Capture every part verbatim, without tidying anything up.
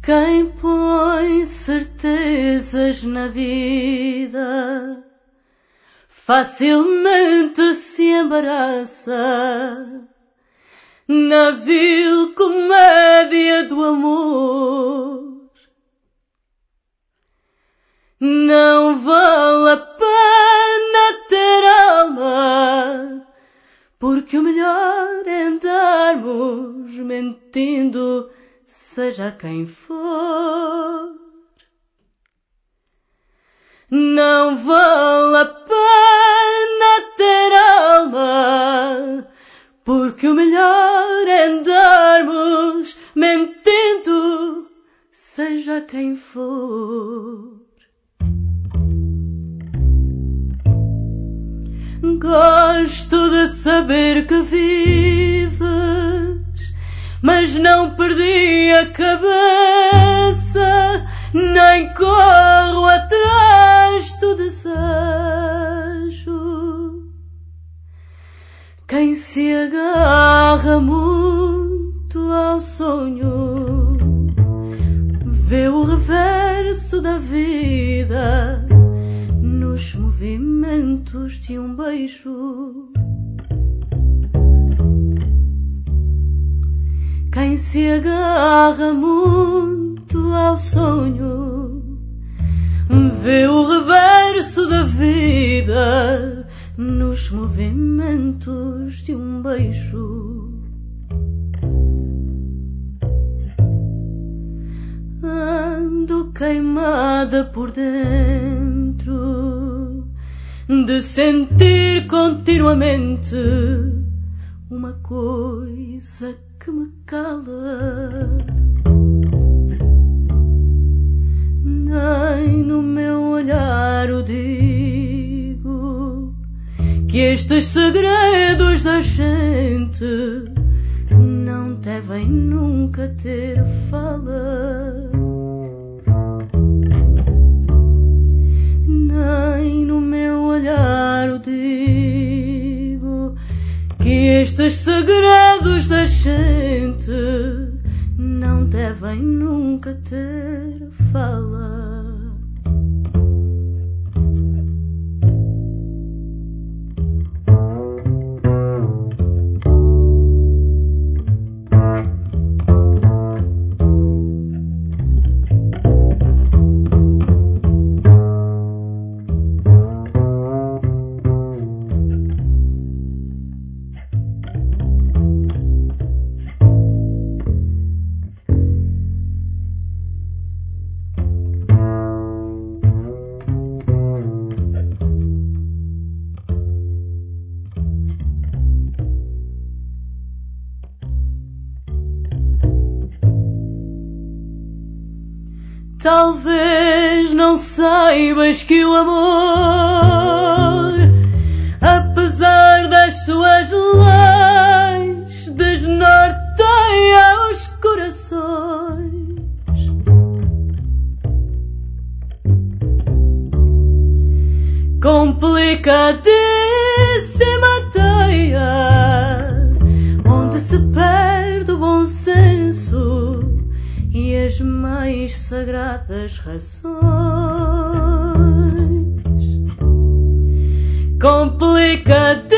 Quem põe certezas na vida facilmente se embaraça na vil comédia do amor. Não vale a pena ter alma, porque o melhor é andarmos mentindo, seja quem for. Não vale a pena ter alma, porque o melhor é andarmos mentindo, seja quem for. Gosto de saber que vives, mas não perdi a cabeça, nem corro atrás do desejo. Quem se agarra muito ao sonho vê o reverso da vida nos movimentos de um beijo. Quem se agarra muito ao sonho vê o reverso da vida nos movimentos de um beijo. Ando queimada por dentro de sentir continuamente uma coisa que me cala. Nem no meu olhar o digo, que estes segredos da gente não devem nunca ter fala. Nem no meu olhar o digo, que estes segredos da gente não devem nunca ter fala. Talvez não saibas que o amor, apesar das suas leis, desnorteia os corações. Complicadíssima teia, onde se perde o bom senso e as mais sagradas razões. Complicadíssima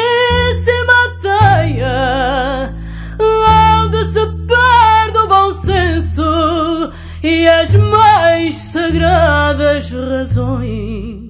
teia, onde se perde o bom senso e as mais sagradas razões.